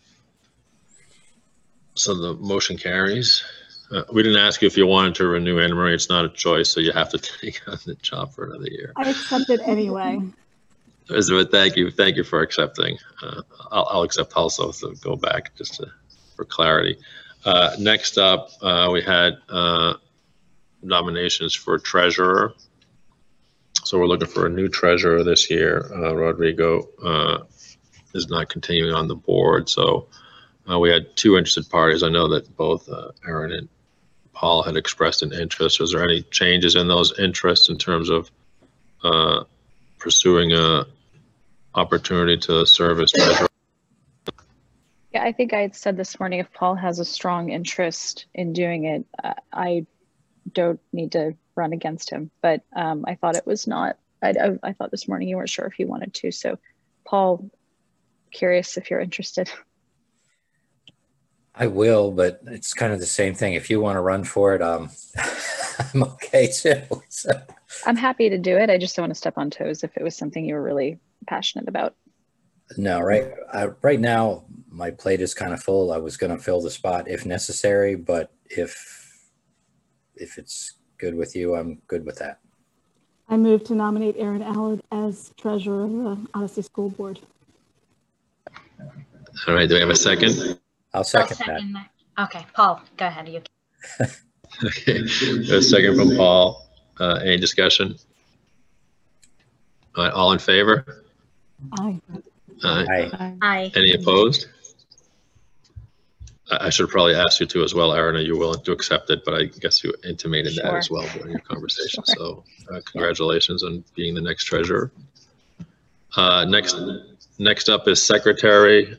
So the motion carries. We didn't ask you if you wanted to renew Anna Marie. It's not a choice, so you have to take on the job for another year. I accept it anyway. Thank you for accepting. I'll accept also, so go back just for clarity. Next up, we had nominations for treasurer. So we're looking for a new treasurer this year. Rodrigo is not continuing on the board, so we had two interested parties. I know that both Aaron and Paul had expressed an interest. Was there any changes in those interests in terms of pursuing a opportunity to serve as treasurer? Yeah, I think I had said this morning, if Paul has a strong interest in doing it, I don't need to run against him. But I thought it was not, I thought this morning you weren't sure if you wanted to. So Paul, curious if you're interested. I will, but it's kind of the same thing. If you want to run for it, I'm okay too. So. I'm happy to do it. I just don't want to step on toes if it was something you were really passionate about. No, right now my plate is kind of full. I was going to fill the spot if necessary, but if it's good with you, I'm good with that. I move to nominate Aaron Allard as treasurer of the Odyssey School Board. All right, do we have a second? I'll second that. Okay, Paul, go ahead. You. Okay, a second from Paul. Any discussion? All right, all in favor? Aye. Aye. Aye. Any opposed? I should probably ask you to as well, Aaron. Are you willing to accept it? But I guess you intimated that as well during your conversation. Sure. So congratulations on being the next treasurer. Next up is secretary.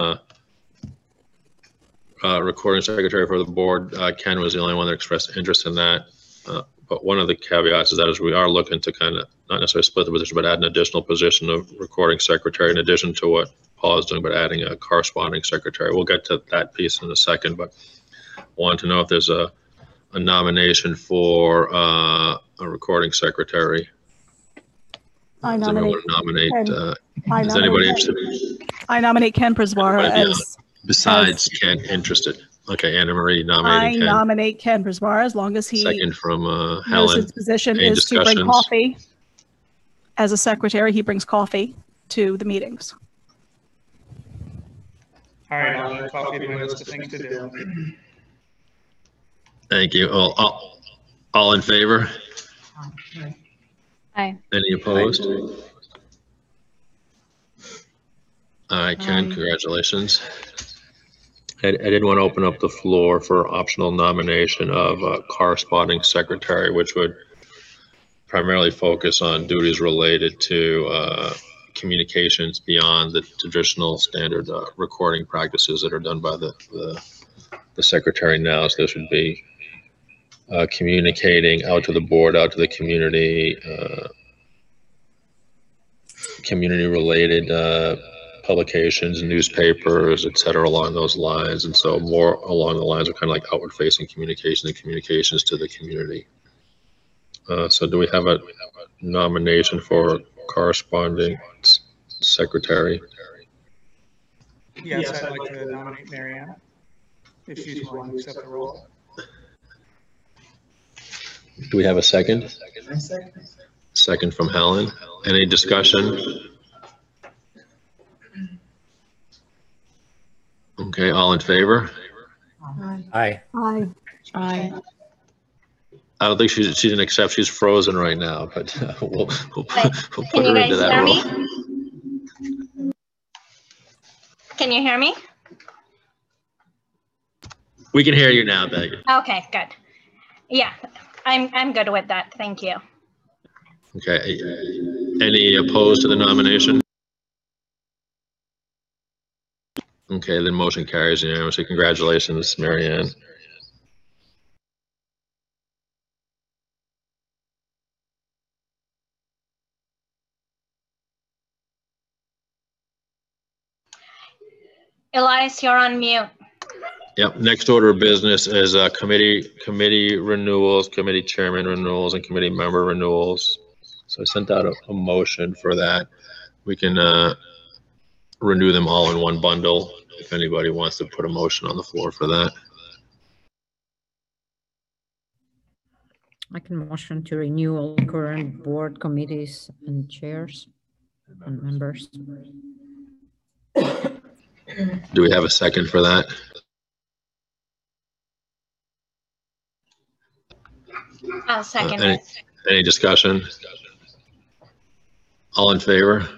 Recording secretary for the board. Ken was the only one that expressed interest in that. But one of the caveats is that we are looking to kind of not necessarily split the position, but add an additional position of recording secretary in addition to what Paul is doing, but adding a corresponding secretary. We'll get to that piece in a second, but want to know if there's a nomination for a recording secretary. I Does anyone nominate. want to nominate? I Is nominate anybody interested? I nominate Ken Prisvara as. Besides Ken interested? Okay, Anna Marie I nominating Ken. nominate Ken Prisvara as long as he Second from knows Helen. his position Any is to bring discussions? coffee. As a secretary, he brings coffee to the meetings. All right, I'll have coffee to my list of things to do. Thank you. All in favor? Aye. Any opposed? All right, Ken, congratulations. I did want to open up the floor for optional nomination of a corresponding secretary, which would primarily focus on duties related to communications beyond the traditional standard recording practices that are done by the secretary now. So this would be communicating out to the board, out to the community, community-related publications, newspapers, et cetera, along those lines. And so more along the lines of kind of like outward-facing communication and communications to the community. So do we have a nomination for corresponding secretary? Yes, I'd like to nominate Marianne, if she's willing to accept the role. Do we have a second? Second from Helen. Any discussion? Okay, all in favor? Aye. Aye. Aye. I don't think she didn't accept. She's frozen right now, but we'll put Can her you into guys that hear role. me? Can you hear me? We can hear you now, Megan. Okay, good. Yeah, I'm good with that. Thank you. Okay. Any opposed to the nomination? Okay, then motion carries unanimously. Congratulations, Mary Ann. Elias, you're on mute. Yep. Next order of business is committee renewals, committee chairman renewals, and committee member renewals. So I sent out a motion for that. We can renew them all in one bundle if anybody wants to put a motion on the floor for that. I can motion to renew all current board committees and chairs and members. Do we have a second for that? I'll second it. Any discussion? All in favor?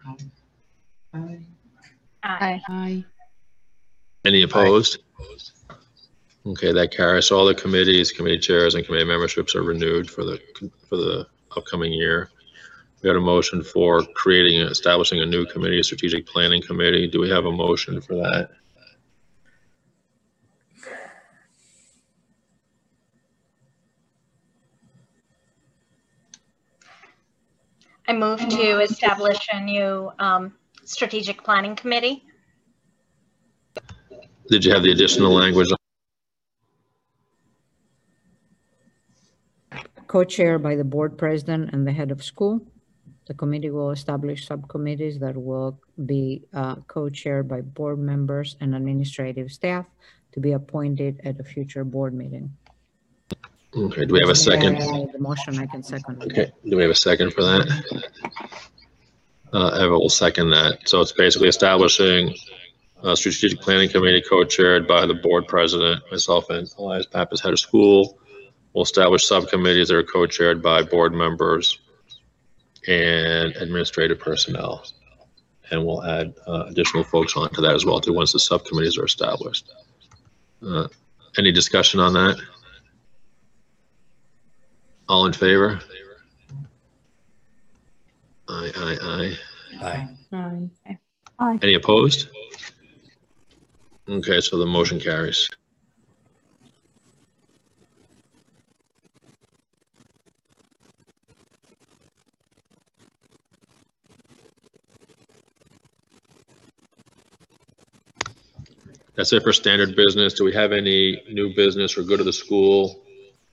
Aye. Any opposed? Okay, that carries. So all the committees, committee chairs, and committee memberships are renewed for the upcoming year. We got a motion for establishing a new committee, a strategic planning committee. Do we have a motion for that? I move to establish a new strategic planning committee. Did you have the additional language? Co-chaired by the board president and the head of school. The committee will establish subcommittees that will be co-chaired by board members and administrative staff to be appointed at a future board meeting. Okay, do we have a second? The motion, I can second. Okay, do we have a second for that? Eva will second that. So it's basically establishing a strategic planning committee co-chaired by the board president, myself, and Elias Pappas, head of school. We'll establish subcommittees that are co-chaired by board members and administrative personnel. And we'll add additional folks onto that as well too once the subcommittees are established. Any discussion on that? All in favor? Aye, aye, aye. Aye. Aye. Any opposed? Okay, so the motion carries. That's it for standard business. Do we have any new business or good of the school?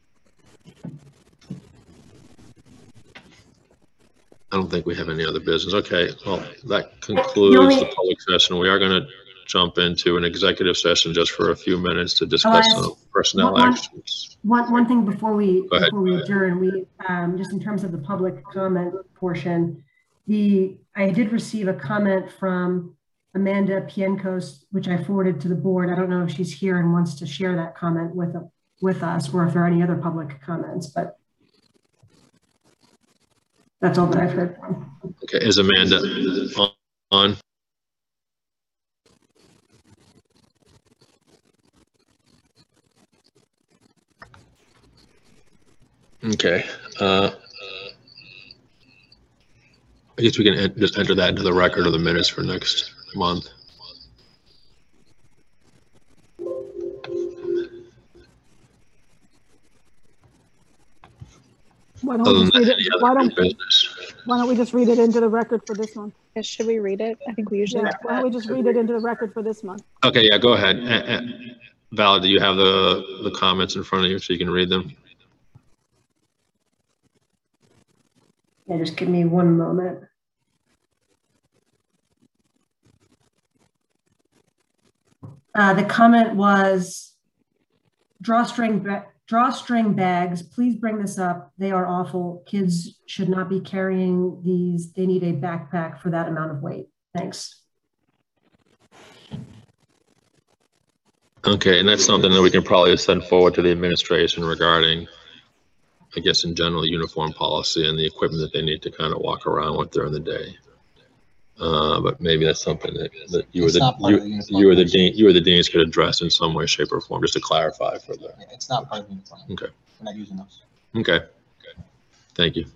I don't think we have any other business. Okay, well, that concludes the public session. We are going to jump into an executive session just for a few minutes to discuss some personnel actions. One thing before we adjourn, we just in terms of the public comment portion, I did receive a comment from Amanda Pienkos, which I forwarded to the board. I don't know if she's here and wants to share that comment with us, or if there are any other public comments, but that's all that I've heard from. Okay, is Amanda on? Okay. I guess we can just enter that into the record of the minutes for next month. Why don't we just read it into the record for this month? Should we read it? I think we usually. Yeah, why don't we just read it into the record for this month? Okay, yeah, go ahead. Val, do you have the comments in front of you so you can read them? Yeah, just give me one moment. The comment was, drawstring bags, please bring this up. They are awful. Kids should not be carrying these. They need a backpack for that amount of weight. Thanks. Okay, and that's something that we can probably send forward to the administration regarding I guess in general, uniform policy and the equipment that they need to kind of walk around with during the day. But maybe that's something that you or the deans could address in some way, shape, or form, just to clarify for the. It's not part of the uniform. Okay. We're not using those. Okay. Thank you.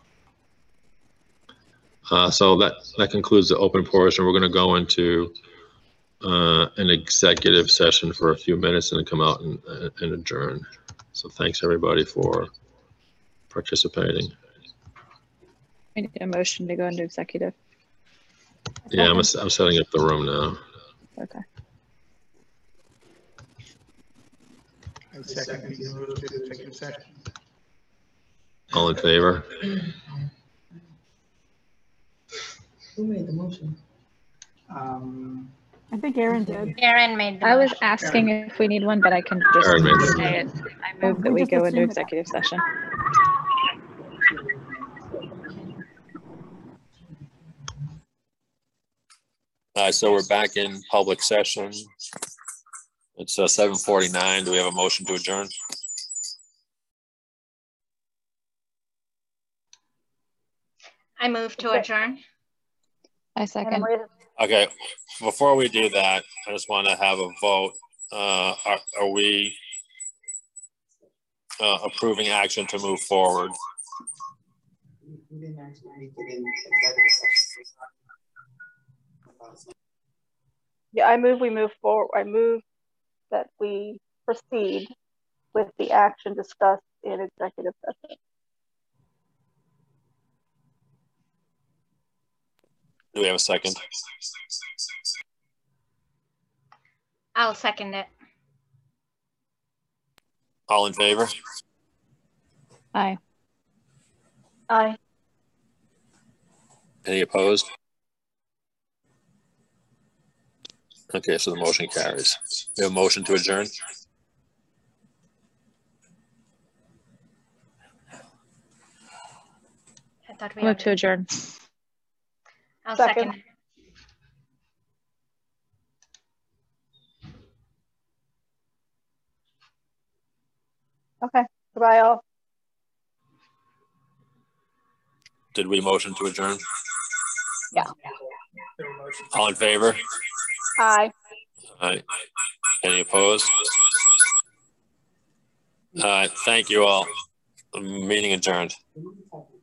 So that concludes the open portion. We're going to go into an executive session for a few minutes and then come out and adjourn. So thanks everybody for participating. I need a motion to go into executive. Yeah, I'm setting up the room now. Okay. I second the move to the executive session. All in favor? Who made the motion? I think Aaron did. Aaron made the I was motion. asking if we need one, but I can just Aaron made the say it. I move that we go into executive session. So we're back in public session. It's 7:49. Do we have a motion to adjourn? I move to adjourn. I second. Okay, before we do that, I just want to have a vote. Are we approving action to move forward? We didn't actually get in executive session. Yeah, I move we move forward. I move that we proceed with the action discussed in executive session. Do we have a second? I'll second it. All in favor? Aye. Aye. Any opposed? Okay, so the motion carries. We have a motion to adjourn. I thought we Move had to adjourn. I'll second it. Okay. Goodbye, all. Did we motion to adjourn? Yeah. All in favor? Aye. Aye. Any opposed? Thank you all. Meeting adjourned.